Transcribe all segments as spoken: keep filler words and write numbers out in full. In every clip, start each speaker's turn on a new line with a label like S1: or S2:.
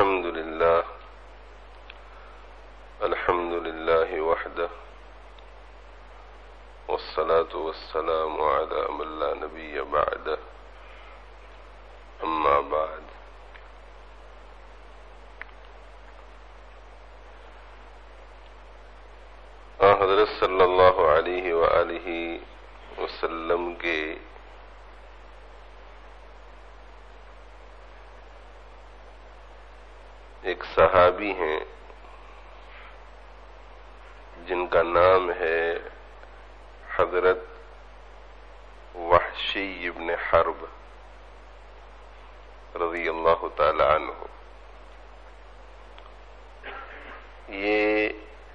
S1: الحمد لله الحمد لله وحده والصلاة والسلام على من لا نبي بعده أما بعد حضرت صلی اللہ علیہ وآلہ وسلم کے ایک صحابی ہیں جن کا نام ہے حضرت وحشی ابن حرب رضی اللہ تعالی عنہ. یہ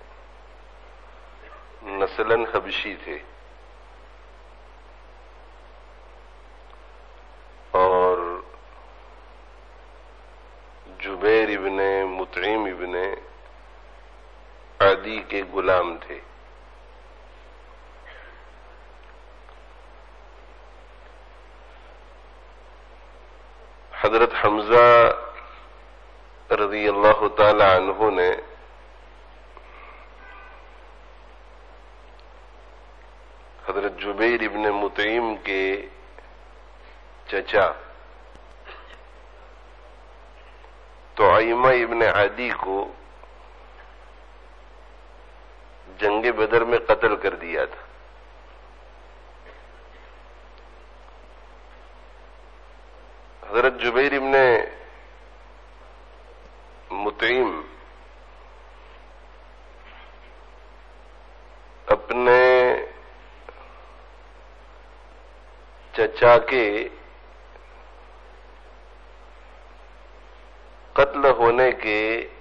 S1: نسلاً حبشی تھے اور جبیر ابن مطعم ابن عدی کے غلام تھے. حضرت حمزہ رضی اللہ تعالی عنہ نے حضرت جبیر ابن مطعم کے چچا طعیمہ ابن عدی کو جنگ بدر میں قتل کر دیا تھا. حضرت جبیر ابن مطعم اپنے چچا کے قتل ہونے کے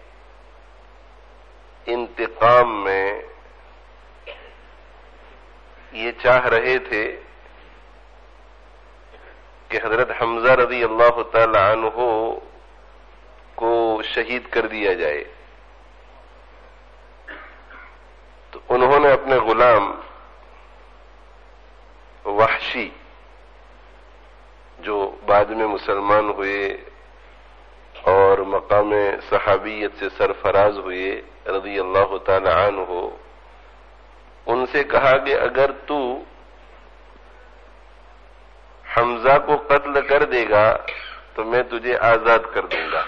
S1: انتقام میں یہ چاہ رہے تھے کہ حضرت حمزہ رضی اللہ تعالی عنہ کو شہید کر دیا جائے. تو انہوں نے اپنے غلام وحشی جو بعد میں مسلمان ہوئے اور مقام صحابیت سے سرفراز ہوئے رضی اللہ تعالی عنہ، ان سے کہا کہ اگر تو حمزہ کو قتل کر دے گا تو میں تجھے آزاد کر دوں گا.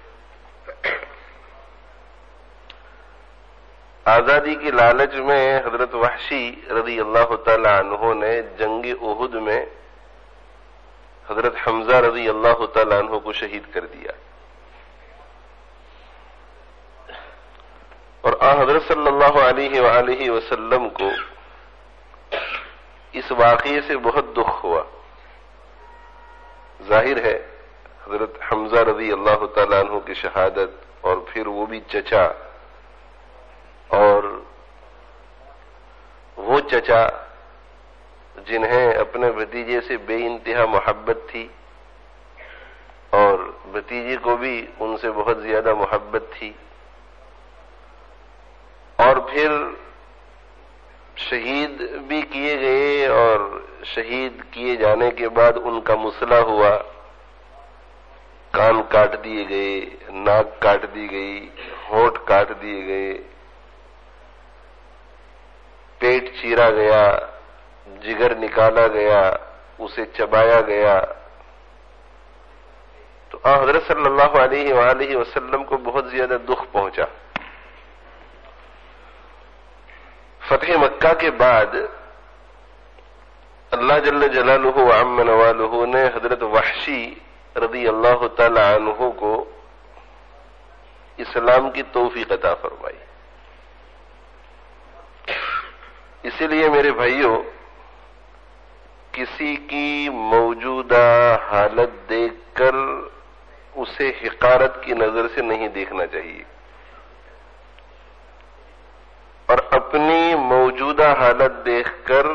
S1: آزادی کی لالچ میں حضرت وحشی رضی اللہ تعالی عنہ نے جنگ احد میں حضرت حمزہ رضی اللہ تعالی عنہ کو شہید کر دیا. اور آن حضرت صلی اللہ علیہ وآلہ وسلم کو اس واقعے سے بہت دکھ ہوا. ظاہر ہے حضرت حمزہ رضی اللہ تعالیٰ عنہ کی شہادت، اور پھر وہ بھی چچا، اور وہ چچا جنہیں اپنے بھتیجے سے بے انتہا محبت تھی اور بھتیجے کو بھی ان سے بہت زیادہ محبت تھی، اور پھر شہید بھی کیے گئے، اور شہید کیے جانے کے بعد ان کا مسئلہ ہوا، کان کاٹ دیے گئے، ناک کاٹ دی گئی، ہونٹ کاٹ دیے گئے، پیٹ چیرا گیا، جگر نکالا گیا، اسے چبایا گیا. تو آن حضرت صلی اللہ علیہ وآلہ وسلم کو بہت زیادہ دکھ پہنچا. فتح مکہ کے بعد اللہ جل جلالہ وعم نوالہ نے حضرت وحشی رضی اللہ تعالی عنہ کو اسلام کی توفیق عطا فرمائی. اسی لیے میرے بھائیوں، کسی کی موجودہ حالت دیکھ کر اسے حقارت کی نظر سے نہیں دیکھنا چاہیے، اور اپنی موجودہ حالت دیکھ کر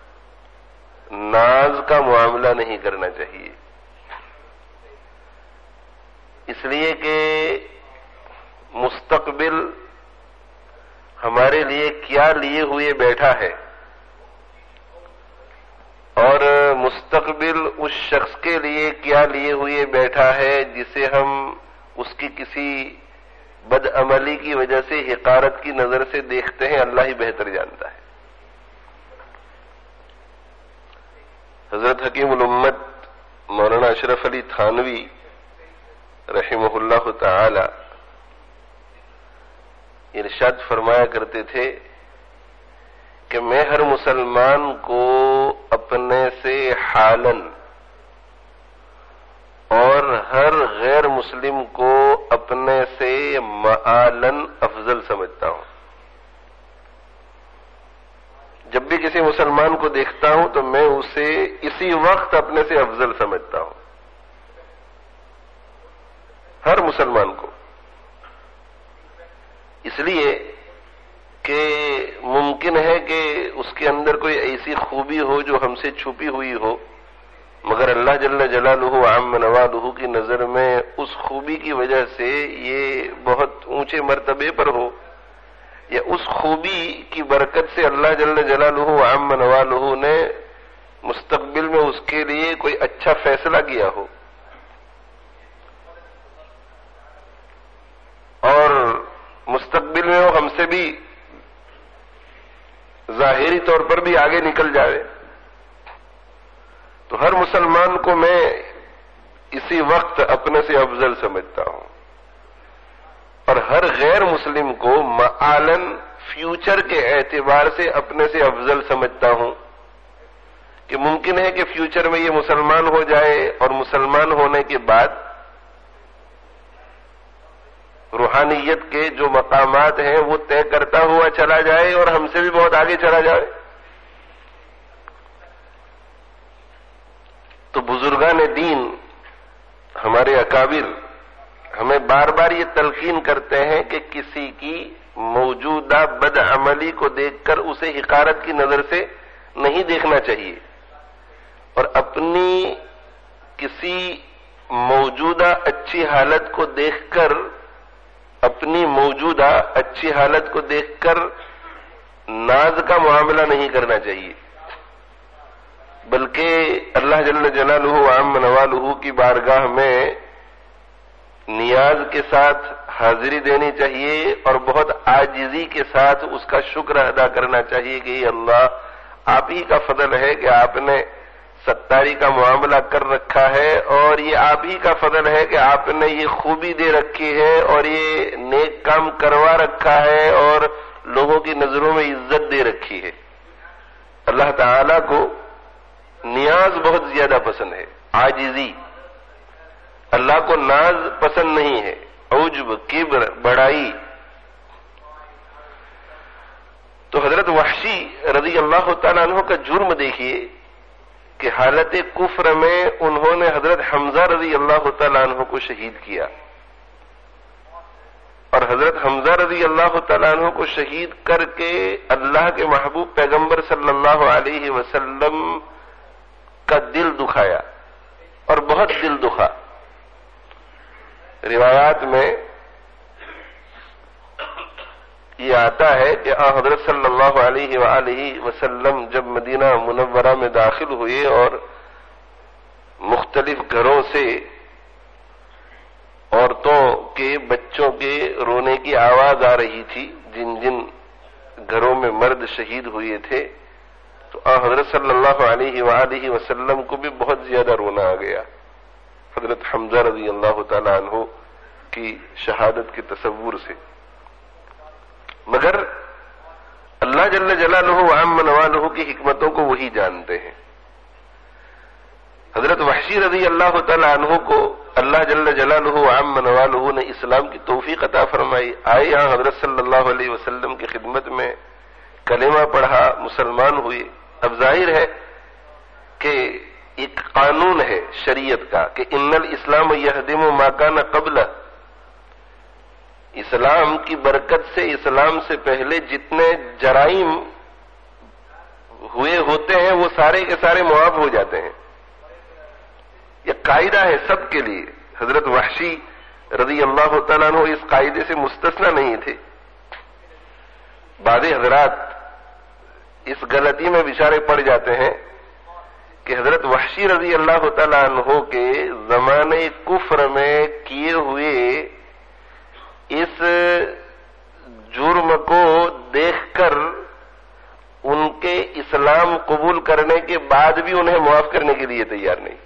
S1: ناز کا معاملہ نہیں کرنا چاہیے. اس لیے کہ مستقبل ہمارے لیے کیا لیے ہوئے بیٹھا ہے، اور مستقبل اس شخص کے لیے کیا لیے ہوئے بیٹھا ہے جسے ہم اس کی کسی بد عملی کی وجہ سے حقارت کی نظر سے دیکھتے ہیں، اللہ ہی بہتر جانتا ہے۔ حضرت حکیم الامت مولانا اشرف علی تھانوی رحمہ اللہ تعالی ارشاد فرمایا کرتے تھے کہ میں ہر مسلمان کو اپنے سے حالاً اور ہر غیر مسلم کو اپنے سے معالاً افضل سمجھتا ہوں۔ جب بھی کسی مسلمان کو دیکھتا ہوں تو میں اسے اسی وقت اپنے سے افضل سمجھتا ہوں، ہر مسلمان کو، اس لیے کہ ممکن ہے کہ اس کے اندر کوئی ایسی خوبی ہو جو ہم سے چھپی ہوئی ہو، مگر اللہ جل جلالہ عم نوالہ کی نظر میں اس خوبی کی وجہ سے یہ بہت اونچے مرتبے پر ہو، یا اس خوبی کی برکت سے اللہ جل جلالہ عم نوالہ نے مستقبل میں اس کے لیے کوئی اچھا فیصلہ کیا ہو، اور مستقبل میں وہ ہم سے بھی ظاہری طور پر بھی آگے نکل جائے، تو ہر مسلمان کو میں اسی وقت اپنے سے افضل سمجھتا ہوں، اور ہر غیر مسلم کو معالاً فیوچر کے اعتبار سے اپنے سے افضل سمجھتا ہوں، کہ ممکن ہے کہ فیوچر میں یہ مسلمان ہو جائے اور مسلمان ہونے کے بعد روحانیت کے جو مقامات ہیں وہ طے کرتا ہوا چلا جائے اور ہم سے بھی بہت آگے چلا جائے۔ تو بزرگان دین ہمارے اکابر ہمیں بار بار یہ تلقین کرتے ہیں کہ کسی کی موجودہ بد عملی کو دیکھ کر اسے حقارت کی نظر سے نہیں دیکھنا چاہیے، اور اپنی کسی موجودہ اچھی حالت کو دیکھ کر اپنی موجودہ اچھی حالت کو دیکھ کر ناز کا معاملہ نہیں کرنا چاہیے، بلکہ اللہ جل جلالہ عم نوالہ کی بارگاہ میں نیاز کے ساتھ حاضری دینی چاہیے، اور بہت عاجزی کے ساتھ اس کا شکر ادا کرنا چاہیے کہ یہ اللہ آپ ہی کا فضل ہے کہ آپ نے ستاری کا معاملہ کر رکھا ہے، اور یہ آپ ہی کا فضل ہے کہ آپ نے یہ خوبی دے رکھی ہے اور یہ نیک کام کروا رکھا ہے اور لوگوں کی نظروں میں عزت دے رکھی ہے۔ اللہ تعالی کو نیاز بہت زیادہ پسند ہے، عاجزی۔ اللہ کو ناز پسند نہیں ہے، عجب، کبر، بڑائی۔ تو حضرت وحشی رضی اللہ تعالیٰ عنہ کا جرم دیکھیے کہ حالت کفر میں انہوں نے حضرت حمزہ رضی اللہ تعالیٰ عنہ کو شہید کیا، اور حضرت حمزہ رضی اللہ تعالیٰ عنہ کو شہید کر کے اللہ کے محبوب پیغمبر صلی اللہ علیہ وسلم کا دل دکھایا، اور بہت دل دکھا۔ روایات میں یہ آتا ہے کہ آن حضرت صلی اللہ علیہ وآلہ وسلم جب مدینہ منورہ میں داخل ہوئے اور مختلف گھروں سے عورتوں کے، بچوں کے رونے کی آواز آ رہی تھی، جن جن گھروں میں مرد شہید ہوئے تھے، تو آن حضرت صلی اللہ علیہ وآلہ وسلم کو بھی بہت زیادہ رونا آ گیا حضرت حمزہ رضی اللہ تعالی عنہ کی شہادت کے تصور سے۔ مگر اللہ جل جلالہ وعم نوالہ کی حکمتوں کو وہی جانتے ہیں۔ حضرت وحشی رضی اللہ تعالی عنہ کو اللہ جل جلالہ وعم نوالہ نے اسلام کی توفیق عطا فرمائی، آئے یہاں حضرت صلی اللہ علیہ وسلم کی خدمت میں، کلمہ پڑھا، مسلمان ہوئے۔ اب ظاہر ہے کہ ایک قانون ہے شریعت کا کہ ان الاسلام یہدم ما کان قبلہ، اسلام کی برکت سے اسلام سے پہلے جتنے جرائم ہوئے ہوتے ہیں وہ سارے کے سارے معاف ہو جاتے ہیں، یہ قاعدہ ہے سب کے لیے۔ حضرت وحشی رضی اللہ تعالیٰ عنہ اس قاعدے سے مستثنی نہیں تھے۔ بعض حضرات اس غلطی میں بیچارے پڑ جاتے ہیں کہ حضرت وحشی رضی اللہ تعالیٰ عنہ کے زمانے کفر میں کیے ہوئے اس جرم کو دیکھ کر ان کے اسلام قبول کرنے کے بعد بھی انہیں معاف کرنے کے لیے تیار نہیں،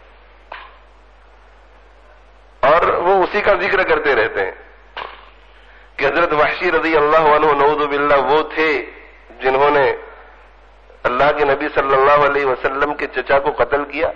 S1: اور وہ اسی کا ذکر کرتے رہتے ہیں کہ حضرت وحشی رضی اللہ عنہ نعوذ باللہ وہ تھے جنہوں نے اللہ کے نبی صلی اللہ علیہ وسلم کے چچا کو قتل کیا،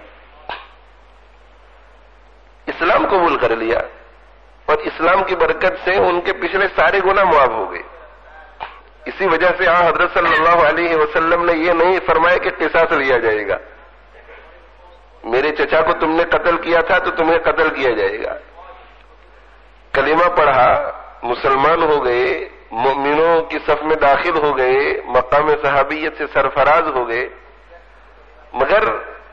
S1: اسلام قبول کر لیا، اور اسلام کی برکت سے ان کے پچھلے سارے گناہ معاف ہو گئے۔ اسی وجہ سے آن حضرت صلی اللہ علیہ وسلم نے یہ نہیں فرمایا کہ قصاص لیا جائے گا، میرے چچا کو تم نے قتل کیا تھا تو تمہیں قتل کیا جائے گا۔ کلمہ پڑھا، مسلمان ہو گئے، مومنوں کی صف میں داخل ہو گئے، مقام صحابیت سے سرفراز ہو گئے، مگر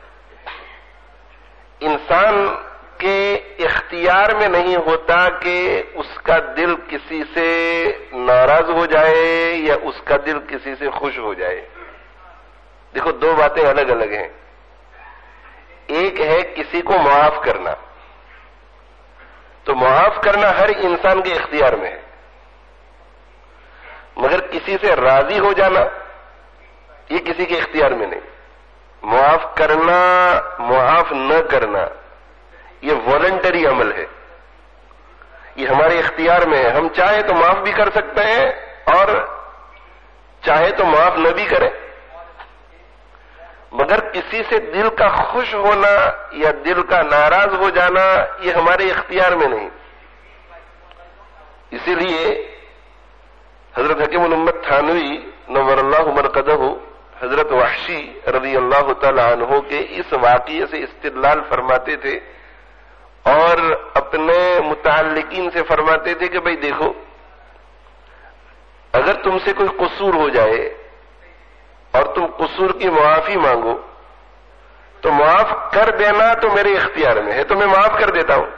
S1: انسان کے اختیار میں نہیں ہوتا کہ اس کا دل کسی سے ناراض ہو جائے یا اس کا دل کسی سے خوش ہو جائے۔ دیکھو دو باتیں الگ الگ ہیں، ایک ہے کسی کو معاف کرنا، تو معاف کرنا ہر انسان کے اختیار میں ہے، مگر کسی سے راضی ہو جانا یہ کسی کے اختیار میں نہیں۔ معاف کرنا، معاف نہ کرنا یہ والنٹری عمل ہے، یہ ہمارے اختیار میں ہے، ہم چاہیں تو معاف بھی کر سکتے ہیں اور چاہے تو معاف نہ بھی کریں، مگر کسی سے دل کا خوش ہونا یا دل کا ناراض ہو جانا یہ ہمارے اختیار میں نہیں۔ اسی لیے حضرت حکیم الامت تھانوی نور اللہ مرقدہ حضرت وحشی رضی اللہ تعالی عنہ کے اس واقعے سے استدلال فرماتے تھے اور اپنے متعلقین سے فرماتے تھے کہ بھئی دیکھو، اگر تم سے کوئی قصور ہو جائے اور تم قصور کی معافی مانگو تو معاف کر دینا تو میرے اختیار میں ہے، تو میں معاف کر دیتا ہوں،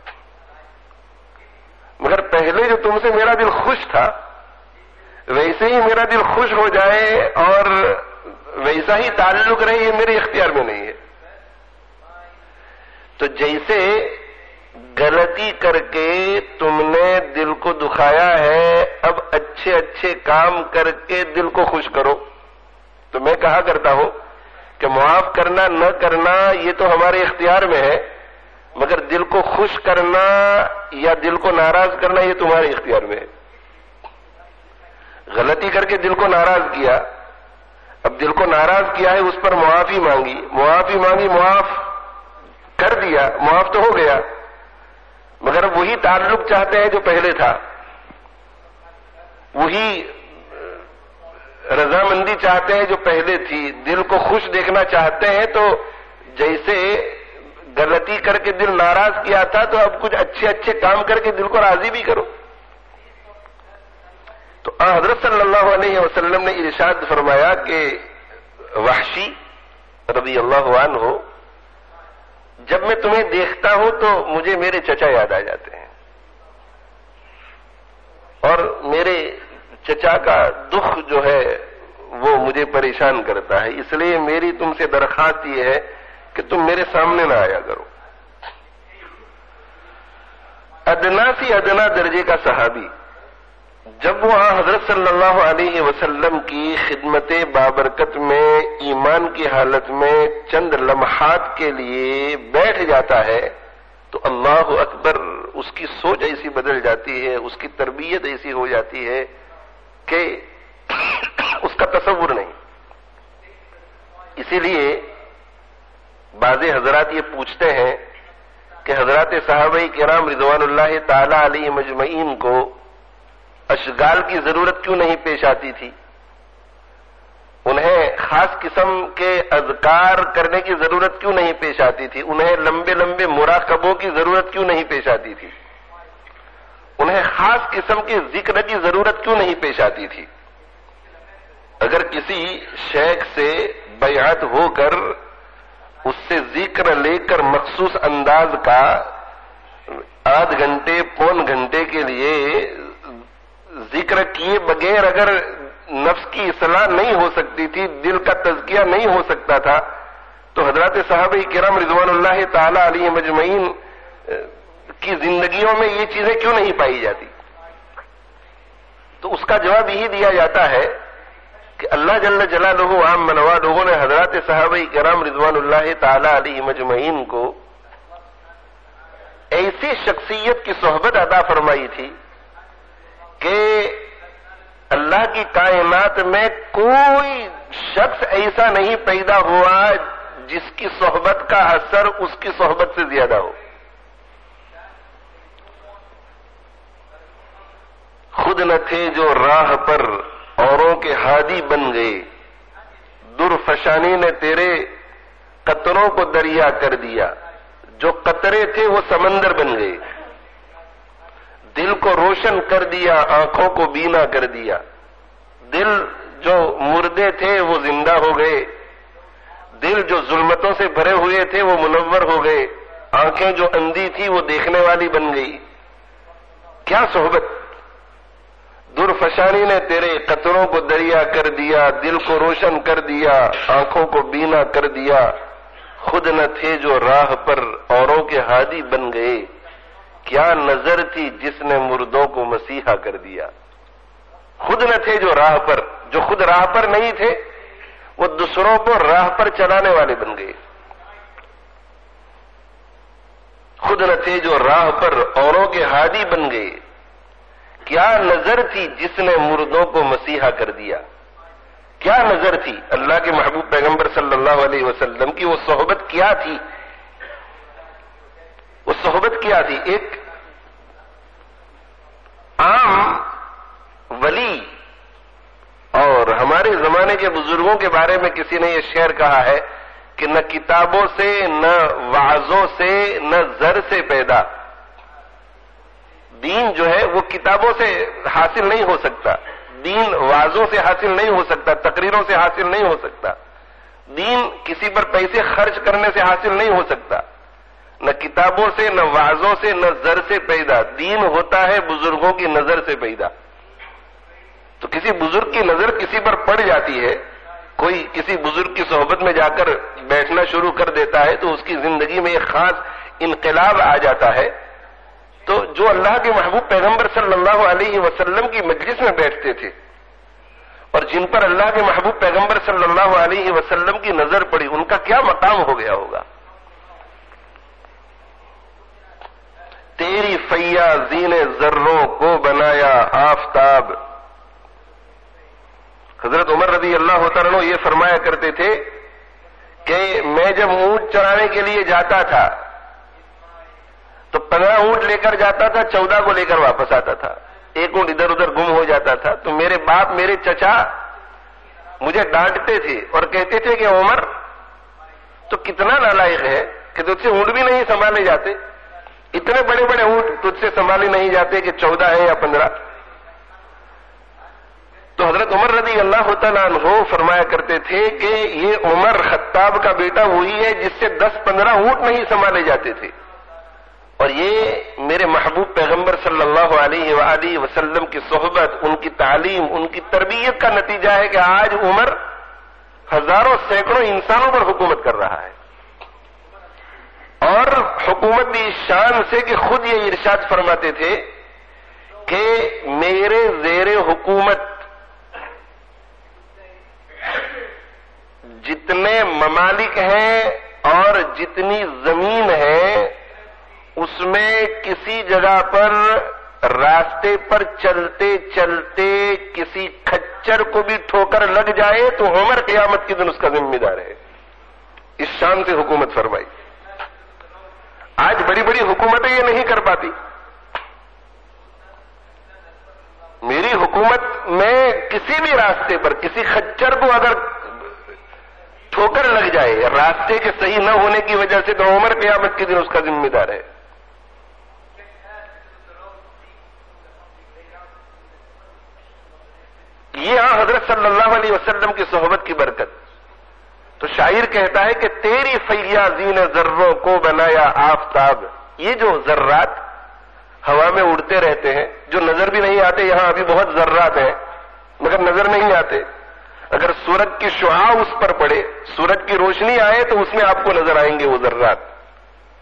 S1: مگر پہلے جو تم سے میرا دل خوش تھا ویسے ہی میرا دل خوش ہو جائے اور ویسا ہی تعلق رہے، یہ میرے اختیار میں نہیں ہے۔ تو جیسے غلطی کر کے تم نے دل کو دکھایا ہے، اب اچھے اچھے کام کر کے دل کو خوش کرو۔ تو میں کہا کرتا ہوں کہ معاف کرنا نہ کرنا یہ تو ہمارے اختیار میں ہے، مگر دل کو خوش کرنا یا دل کو ناراض کرنا یہ تمہارے اختیار میں ہے۔ غلطی کر کے دل کو ناراض کیا، اب دل کو ناراض کیا ہے، اس پر معافی مانگی، معافی مانگی، معاف کر دیا، معاف تو ہو گیا، مگر وہی تعلق چاہتے ہیں جو پہلے تھا، وہی رضامندی چاہتے ہیں جو پہلے تھی، دل کو خوش دیکھنا چاہتے ہیں، تو جیسے غلطی کر کے دل ناراض کیا تھا تو اب کچھ اچھے اچھے کام کر کے دل کو راضی بھی کرو۔ تو حضرت صلی اللہ علیہ وسلم نے ارشاد فرمایا کہ وحشی رضی اللہ عنہ، جب میں تمہیں دیکھتا ہوں تو مجھے میرے چچا یاد آ جاتے ہیں، اور میرے چچا کا دکھ جو ہے وہ مجھے پریشان کرتا ہے، اس لیے میری تم سے درخواست یہ ہے کہ تم میرے سامنے نہ آیا کرو۔ ادنا سی ادنا درجے کا صحابی جب وہ حضرت صلی اللہ علیہ وسلم کی خدمت بابرکت میں ایمان کی حالت میں چند لمحات کے لیے بیٹھ جاتا ہے تو اللہ اکبر، اس کی سوچ ایسی بدل جاتی ہے، اس کی تربیت ایسی ہو جاتی ہے کہ اس کا تصور نہیں۔ اسی لیے بعض حضرات یہ پوچھتے ہیں کہ حضرات صحابہ کرام رضوان اللہ تعالی علیہ مجمعین کو اشغال کی ضرورت کیوں نہیں پیش آتی تھی، انہیں خاص قسم کے اذکار کرنے کی ضرورت کیوں نہیں پیش آتی تھی، انہیں لمبے لمبے مراقبوں کی ضرورت کیوں نہیں پیش آتی تھی، انہیں خاص قسم کے ذکر کی ضرورت کیوں نہیں پیش آتی تھی۔ اگر کسی شیخ سے بیعت ہو کر اس سے ذکر لے کر مخصوص انداز کا آدھ گھنٹے پون گھنٹے کے لیے ذکر کیے بغیر اگر نفس کی اصلاح نہیں ہو سکتی تھی، دل کا تزکیہ نہیں ہو سکتا تھا، تو حضرات صحابہ کرام رضوان اللہ تعالی علیہ مجمعین کی زندگیوں میں یہ چیزیں کیوں نہیں پائی جاتی؟ تو اس کا جواب یہی دیا جاتا ہے کہ اللہ جل جلالہ عام منوا لوگوں نے حضرات صحابہ کرام رضوان اللہ تعالی علیہ مجمعین کو ایسی شخصیت کی صحبت عطا فرمائی تھی کہ اللہ کی کائنات میں کوئی شخص ایسا نہیں پیدا ہوا جس کی صحبت کا اثر اس کی صحبت سے زیادہ ہو. خود نہ تھے جو راہ پر اوروں کے ہادی بن گئے, درفشانی نے تیرے قطروں کو دریا کر دیا, جو قطرے تھے وہ سمندر بن گئے, دل کو روشن کر دیا, آنکھوں کو بینا کر دیا. دل جو مردے تھے وہ زندہ ہو گئے, دل جو ظلمتوں سے بھرے ہوئے تھے وہ منور ہو گئے, آنکھیں جو اندھی تھی وہ دیکھنے والی بن گئی. کیا صحبت! درفشانی نے تیرے قطروں کو دریا کر دیا, دل کو روشن کر دیا, آنکھوں کو بینا کر دیا. خود نہ تھے جو راہ پر اوروں کے ہادی بن گئے, کیا نظر تھی جس نے مردوں کو مسیحا کر دیا. خود نہ تھے جو راہ پر, جو خود راہ پر نہیں تھے وہ دوسروں کو راہ پر چلانے والے بن گئے. خود نہ تھے جو راہ پر اوروں کے ہادی بن گئے, کیا نظر تھی جس نے مردوں کو مسیحا کر دیا. کیا نظر تھی اللہ کے محبوب پیغمبر صلی اللہ علیہ وسلم کی, وہ صحبت کیا تھی, وہ صحبت کیا تھی. ایک عام ولی اور ہمارے زمانے کے بزرگوں کے بارے میں کسی نے یہ شعر کہا ہے کہ نہ کتابوں سے, نہ وعظوں سے, نہ زر سے پیدا. دین جو ہے وہ کتابوں سے حاصل نہیں ہو سکتا, دین وعظوں سے حاصل نہیں ہو سکتا, تقریروں سے حاصل نہیں ہو سکتا, دین کسی پر پیسے خرچ کرنے سے حاصل نہیں ہو سکتا. نہ کتابوں سے, نہ وعظوں سے, نہ زر سے پیدا. دین ہوتا ہے بزرگوں کی نظر سے پیدا. تو کسی بزرگ کی نظر کسی پر پڑ جاتی ہے, کوئی کسی بزرگ کی صحبت میں جا کر بیٹھنا شروع کر دیتا ہے تو اس کی زندگی میں ایک خاص انقلاب آ جاتا ہے. تو جو اللہ کے محبوب پیغمبر صلی اللہ علیہ وسلم کی مجلس میں بیٹھتے تھے اور جن پر اللہ کے محبوب پیغمبر صلی اللہ علیہ وسلم کی نظر پڑی, ان کا کیا مقام ہو گیا ہوگا. تیری فیاضی نے ذروں کو بنایا آفتاب. حضرت عمر رضی اللہ تعالیٰ عنہ یہ فرمایا کرتے تھے کہ میں جب اونٹ چرانے کے لیے جاتا تھا تو پندرہ اونٹ لے کر جاتا تھا, چودہ کو لے کر واپس آتا تھا. ایک اونٹ ادھر ادھر گم ہو جاتا تھا تو میرے باپ, میرے چچا مجھے ڈانٹتے تھے اور کہتے تھے کہ عمر تو کتنا نالائق ہے کہ تجھ سے اونٹ بھی نہیں سنبھالے جاتے, اتنے بڑے بڑے اونٹ تجھ سے سنبھالے نہیں جاتے کہ چودہ ہے یا پندرہ. تو حضرت عمر رضی اللہ تعالیٰ عنہ فرمایا کرتے تھے کہ یہ عمر خطاب کا بیٹا وہی ہے جس سے دس پندرہ اونٹ نہیں سنبھالے جاتے تھے. اور یہ میرے محبوب پیغمبر صلی اللہ علیہ وآلہ وسلم کی صحبت, ان کی تعلیم, ان کی تربیت کا نتیجہ ہے کہ آج عمر ہزاروں سینکڑوں انسانوں پر حکومت کر رہا ہے. اور حکومت بھی اس شان سے کہ خود یہ ارشاد فرماتے تھے کہ میرے زیر حکومت جتنے ممالک ہیں اور جتنی زمین ہے اس میں کسی جگہ پر راستے پر چلتے چلتے کسی کھچر کو بھی ٹھوکر لگ جائے تو عمر قیامت کے دن اس کا ذمہ دار ہے. اس شان سے حکومت فرمائی. آج بڑی بڑی حکومتیں یہ نہیں کر پاتی. میری حکومت میں کسی بھی راستے پر کسی خچر کو اگر ٹھوکر لگ جائے راستے کے صحیح نہ ہونے کی وجہ سے تو عمر قیامت کے دن اس کا ذمہ دار ہے. یہ ہاں حضرت صلی اللہ علیہ وسلم کی صحبت کی برکت. تو شاعر کہتا ہے کہ تیری فیاضی نے ذروں کو بنایا آفتاب. یہ جو ذرات ہوا میں اڑتے رہتے ہیں جو نظر بھی نہیں آتے, یہاں ابھی بہت ذرات ہیں مگر نظر نہیں آتے. اگر سورج کی شعاع اس پر پڑے, سورج کی روشنی آئے تو اس میں آپ کو نظر آئیں گے وہ ذرات.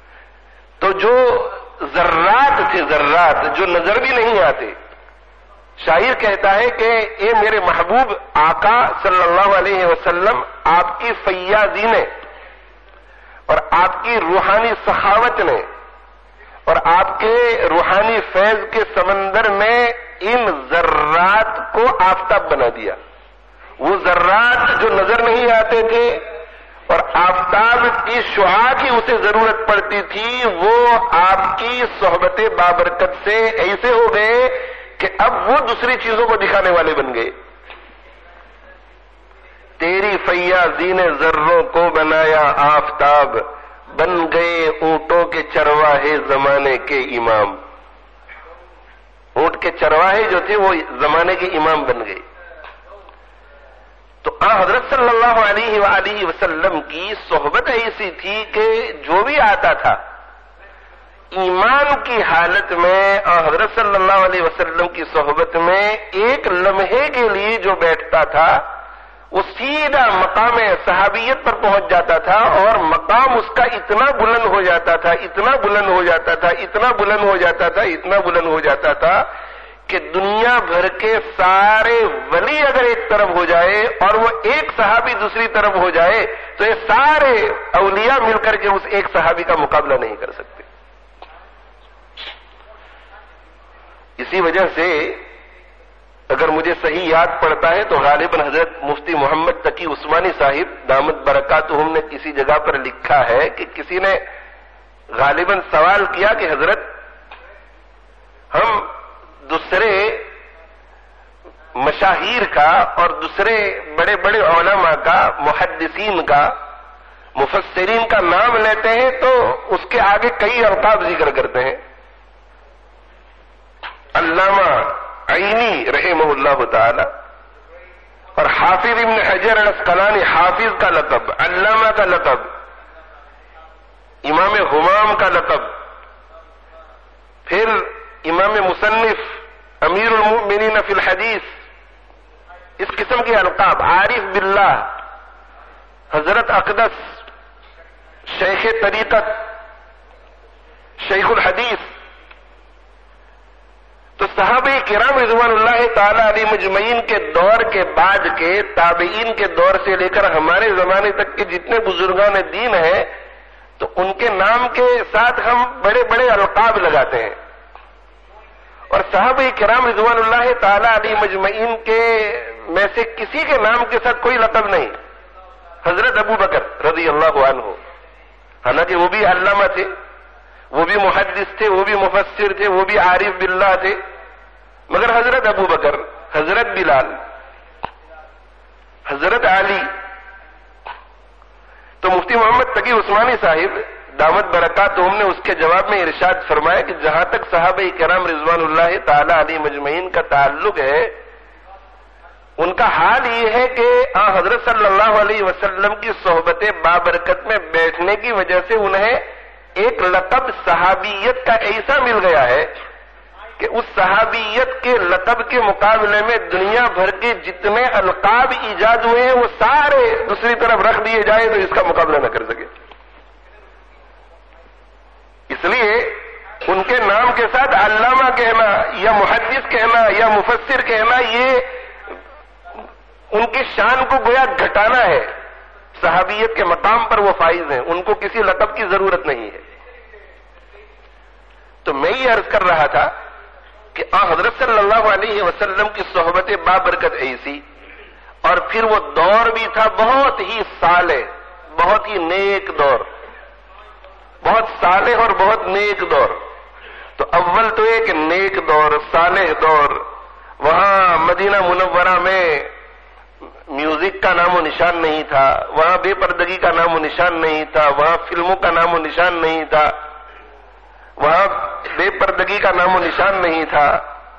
S1: تو جو ذرات تھے, ذرات جو نظر بھی نہیں آتے, شاعر کہتا ہے کہ اے میرے محبوب آقا صلی اللہ علیہ وسلم، آپ کی فیاضی نے اور آپ کی روحانی سخاوت نے اور آپ کے روحانی فیض کے سمندر نے ان ذرات کو آفتاب بنا دیا. وہ ذرات جو نظر نہیں آتے تھے اور آفتاب کی شعاع کی اسے ضرورت پڑتی تھی، وہ آپ کی صحبت بابرکت سے ایسے ہو گئے کہ اب وہ دوسری چیزوں کو دکھانے والے بن گئے. تیری فیاضی نے ذروں کو بنایا آفتاب، بن گئے اونٹوں کے چرواہے زمانے کے امام. اونٹ کے چرواہے جو تھے وہ زمانے کے امام بن گئے. تو آن حضرت صلی اللہ علیہ وآلہ وسلم کی صحبت ایسی تھی کہ جو بھی آتا تھا ایمان کی حالت میں آن حضرت صلی اللہ علیہ وسلم کی صحبت میں ایک لمحے کے لیے جو بیٹھتا تھا وہ سیدھا مقام صحابیت پر پہنچ جاتا تھا، اور مقام اس کا اتنا بلند ہو جاتا تھا اتنا بلند ہو جاتا تھا اتنا بلند ہو جاتا تھا اتنا بلند ہو جاتا تھا کہ دنیا بھر کے سارے ولی اگر ایک طرف ہو جائے اور وہ ایک صحابی دوسری طرف ہو جائے تو یہ سارے اولیاء مل کر کے اس ایک صحابی کا مقابلہ نہیں کر سکتے. اسی وجہ سے اگر مجھے صحیح یاد پڑتا ہے تو غالباً حضرت مفتی محمد تقی عثمانی صاحب دامت برکاتہم نے کسی جگہ پر لکھا ہے کہ کسی نے غالباً سوال کیا کہ حضرت ہم دوسرے مشاہیر کا اور دوسرے بڑے بڑے علماء کا، محدثین کا، مفسرین کا نام لیتے ہیں تو اس کے آگے کئی القاب ذکر کرتے ہیں. علامہ عینی رحمہ اللہ تعالی اور حافظ ابن حجر العسقلانی حافظ کا لقب، علامہ کا لقب، امام حمام کا لقب، پھر امام مصنف، امیر المؤمنین فی الحدیث، اس قسم کے القاب، عارف باللہ، حضرت اقدس، شیخ طریقت، شیخ الحدیث. تو صحابہ کرام رضوان اللہ تعالی علیہ مجمعین کے دور کے بعد کے تابعین کے دور سے لے کر ہمارے زمانے تک کے جتنے بزرگان دین ہیں تو ان کے نام کے ساتھ ہم بڑے بڑے القاب لگاتے ہیں، اور صحابہ کرام رضوان اللہ تعالی علیہ مجمعین کے میں سے کسی کے نام کے ساتھ کوئی لقب نہیں. حضرت ابو بکر رضی اللہ عنہ، حالانکہ وہ بھی علامہ تھے، وہ بھی محدث تھے، وہ بھی مفسر تھے، وہ بھی عارف باللہ تھے، مگر حضرت ابو بکر، حضرت بلال، حضرت علی. تو مفتی محمد تقی عثمانی صاحب دامت برکاتہم نے اس کے جواب میں ارشاد فرمایا کہ جہاں تک صحابہ کرام رضوان اللہ تعالی علیہ مجمعین کا تعلق ہے، ان کا حال یہ ہے کہ آن حضرت صلی اللہ علیہ وسلم کی صحبت بابرکت میں بیٹھنے کی وجہ سے انہیں ایک لقب صحابیت کا ایسا مل گیا ہے کہ اس صحابیت کے لقب کے مقابلے میں دنیا بھر کے جتنے القاب ایجاد ہوئے ہیں وہ سارے دوسری طرف رکھ دیے جائیں تو اس کا مقابلہ نہ کر سکے. اس لیے ان کے نام کے ساتھ علامہ کہنا یا محدث کہنا یا مفسر کہنا یہ ان کی شان کو گویا گھٹانا ہے. صحابیت کے مقام پر وہ فائز ہیں، ان کو کسی لقب کی ضرورت نہیں ہے. تو میں یہ عرض کر رہا تھا کہ آن حضرت صلی اللہ علیہ وسلم کی صحبت بابرکت ایسی، اور پھر وہ دور بھی تھا بہت ہی صالح، بہت ہی نیک دور، بہت صالح اور بہت نیک دور. تو اول تو ایک نیک دور، صالح دور. وہاں مدینہ منورہ میں میوزک کا نام و نشان نہیں تھا، وہاں بے پردگی کا نام و نشان نہیں تھا، وہاں فلموں کا نام و نشان نہیں تھا، وہاں بے پردگی کا نام و نشان نہیں تھا،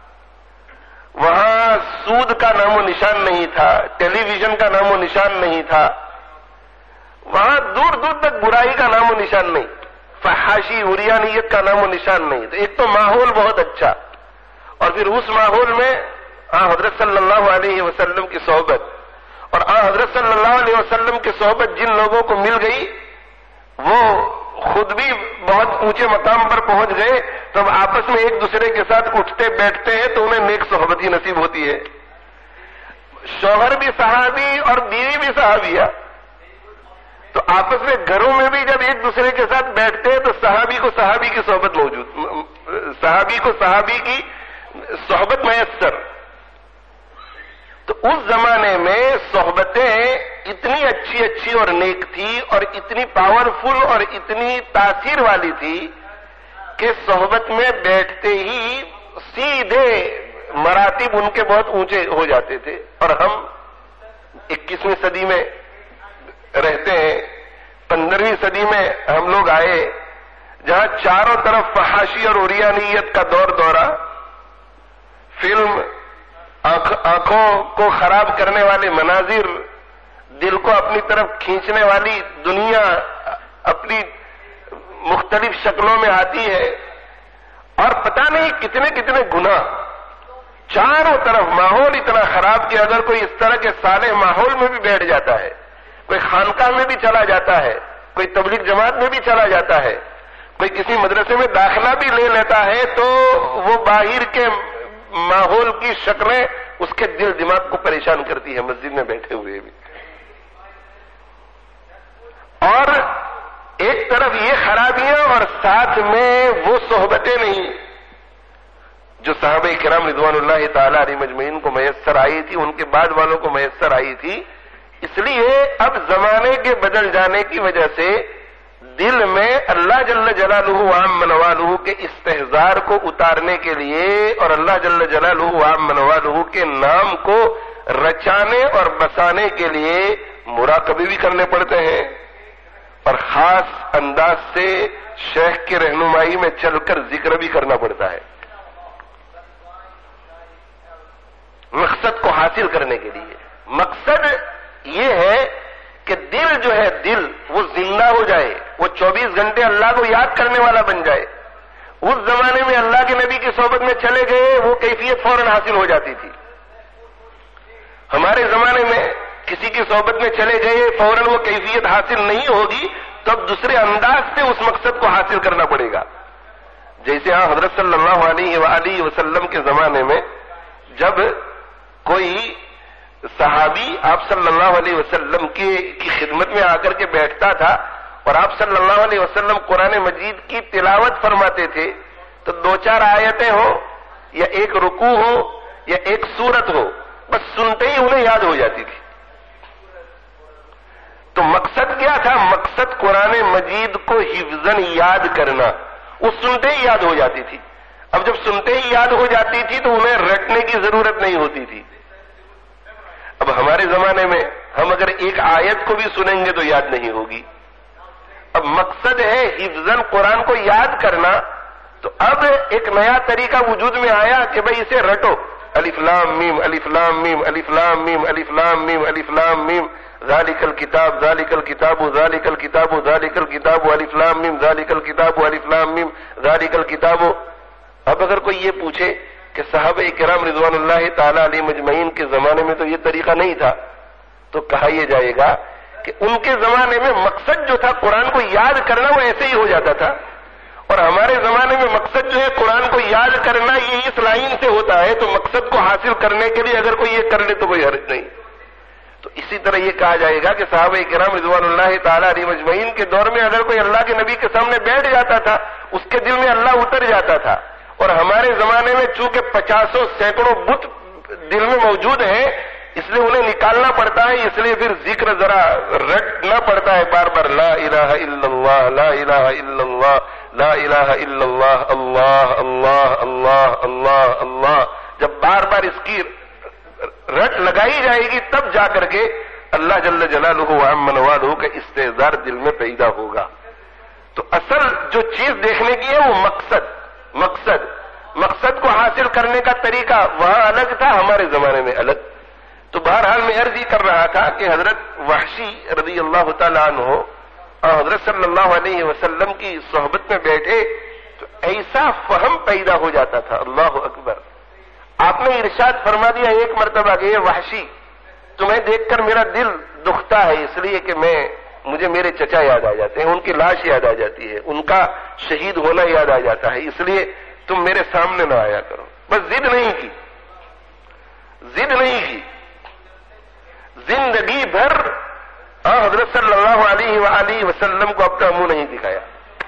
S1: وہاں سود کا نام و نشان نہیں تھا، ٹیلی ویژن کا نام و نشان نہیں تھا، وہاں دور دور تک برائی کا نام و نشان نہیں، فحاشی عریانیت کا نام و نشان نہیں. تو ایک تو ماحول بہت اچھا، اور پھر اس ماحول میں آن حضرت صلی اللہ علیہ وسلم کی صحبت، اور آن حضرت صلی اللہ علیہ وسلم کی صحبت جن لوگوں کو مل گئی وہ خود بھی بہت اونچے مقام پر پہنچ گئے تو اب آپس میں ایک دوسرے کے ساتھ اٹھتے بیٹھتے ہیں تو انہیں نیک صحبت ہی نصیب ہوتی ہے. شوہر بھی صحابی اور بیوی بھی صحابیہ، تو آپس میں گھروں میں بھی جب ایک دوسرے کے ساتھ بیٹھتے ہیں تو صحابی کو صحابی کی صحبت موجود، صحابی کو صحابی کی صحبت میسر. تو اس زمانے میں صحبتیں اتنی اچھی اچھی اور نیک تھی اور اتنی پاورفل اور اتنی تاثیر والی تھی کہ صحبت میں بیٹھتے ہی سیدھے مراتب ان کے بہت اونچے ہو جاتے تھے. اور ہم اکیسویں صدی میں رہتے ہیں، پندرہویں صدی میں ہم لوگ آئے جہاں چاروں طرف فحاشی اور عریانیت کا دور دورہ، فلم، آنکھوں کو خراب کرنے والے مناظر، دل کو اپنی طرف کھینچنے والی دنیا اپنی مختلف شکلوں میں آتی ہے، اور پتہ نہیں کتنے کتنے گناہ. چاروں طرف ماحول اتنا خراب کہ اگر کوئی اس طرح کے صالح ماحول میں بھی بیٹھ جاتا ہے، کوئی خانقاہ میں بھی چلا جاتا ہے، کوئی تبلیغ جماعت میں بھی چلا جاتا ہے، کوئی کسی مدرسے میں داخلہ بھی لے لیتا ہے، تو وہ باہر کے ماحول کی شکلیں اس کے دل دماغ کو پریشان کرتی ہے مسجد میں بیٹھے ہوئے بھی. اور ایک طرف یہ خرابیاں اور ساتھ میں وہ صحبتیں نہیں جو صحابہ کرام رضوان اللہ تعالی علیہ مجمعین کو میسر آئی تھی، ان کے بعد والوں کو میسر آئی تھی. اس لیے اب زمانے کے بدل جانے کی وجہ سے دل میں اللہ جل جلالہ وعم منوالہ کے استحضار کو اتارنے کے لیے اور اللہ جل جلالہ وعم منوالہ کے نام کو رچانے اور بسانے کے لیے مراقبے بھی کرنے پڑتے ہیں، اور خاص انداز سے شیخ کی رہنمائی میں چل کر ذکر بھی کرنا پڑتا ہے مقصد کو حاصل کرنے کے لیے. مقصد یہ ہے کہ دل جو ہے دل وہ زندہ ہو جائے، وہ چوبیس گھنٹے اللہ کو یاد کرنے والا بن جائے. اس زمانے میں اللہ کے نبی کی صحبت میں چلے گئے وہ کیفیت فوراً حاصل ہو جاتی تھی. ہمارے زمانے میں کسی کی صحبت میں چلے گئے فوراً وہ کیفیت حاصل نہیں ہوگی، تو اب دوسرے انداز سے اس مقصد کو حاصل کرنا پڑے گا. جیسے ہاں حضرت صلی اللہ علیہ وآلہ وسلم کے زمانے میں جب کوئی صحابی آپ صلی اللہ علیہ وسلم کی کی خدمت میں آ کر کے بیٹھتا تھا اور آپ صلی اللہ علیہ وسلم قرآن مجید کی تلاوت فرماتے تھے، تو دو چار آیتیں ہو یا ایک رکوع ہو یا ایک سورت ہو، بس سنتے ہی انہیں یاد ہو جاتی تھی. تو مقصد کیا تھا؟ مقصد قرآن مجید کو حفظاً یاد کرنا. وہ سنتے ہی یاد ہو جاتی تھی. اب جب سنتے ہی یاد ہو جاتی تھی تو انہیں رٹنے کی ضرورت نہیں ہوتی تھی. اب ہمارے زمانے میں ہم اگر ایک آیت کو بھی سنیں گے تو یاد نہیں ہوگی. اب مقصد ہے حفظاً قرآن کو یاد کرنا، تو اب ایک نیا طریقہ وجود میں آیا کہ بھئی اسے رٹو. الف لام میم الف لام میم الف لام میم الف لام میم الف لام میم ذالک الکتاب ذالک الکتاب ذالک الکتاب ذالک الکتاب الف لام میم ذالک الکتاب الف لام میم ذالک الکتاب. اب اگر کوئی یہ پوچھے کہ صحابہ کرام رضوان اللہ تعالی علیہ مجمعین کے زمانے میں تو یہ طریقہ نہیں تھا، تو کہا یہ جائے گا کہ ان کے زمانے میں مقصد جو تھا قرآن کو یاد کرنا وہ ایسے ہی ہو جاتا تھا، اور ہمارے زمانے میں مقصد جو ہے قرآن کو یاد کرنا یہ اس لائن سے ہوتا ہے. تو مقصد کو حاصل کرنے کے لیے اگر کوئی یہ کر لے تو کوئی حرج نہیں. تو اسی طرح یہ کہا جائے گا کہ صحابہ کرام رضوان اللہ تعالی علیہ مجمعین کے دور میں اگر کوئی اللہ کے نبی کے سامنے بیٹھ جاتا تھا اس کے دل میں اللہ اتر جاتا تھا، اور ہمارے زمانے میں چونکہ پچاسوں سینکڑوں بت دل میں موجود ہیں اس لیے انہیں نکالنا پڑتا ہے، اس لیے پھر ذکر ذرا رٹنا پڑتا ہے بار بار. لا الہ الا اللہ لا الہ الا اللہ لا الہ الا اللہ اللہ اللہ اللہ اللہ اللہ. جب بار بار اس کی رٹ لگائی جائے گی تب جا کر کے اللہ جل جلالہ وعم منوالہ کا استحضار دل میں پیدا ہوگا. تو اصل جو چیز دیکھنے کی ہے وہ مقصد مقصد مقصد کو حاصل کرنے کا طریقہ وہاں الگ تھا، ہمارے زمانے میں الگ. تو بہرحال میں عرض ہی کر رہا تھا کہ حضرت وحشی رضی اللہ تعالیٰ عنہ اور حضرت صلی اللہ علیہ وسلم کی صحبت میں بیٹھے تو ایسا فہم پیدا ہو جاتا تھا. اللہ اکبر. آپ نے ارشاد فرما دیا ایک مرتبہ کہ یہ وحشی تمہیں دیکھ کر میرا دل دکھتا ہے اس لیے کہ میں مجھے میرے چچا یاد آ جاتے ہیں، ان کی لاش یاد آ جاتی ہے، ان کا شہید ہونا یاد آ جاتا ہے، اس لیے تم میرے سامنے نہ آیا کرو. بس ضد نہیں کی، ضد نہیں کی. زندگی بھر حضرت صلی اللہ علیہ وآلہ وسلم کو اپنا منہ نہیں دکھایا،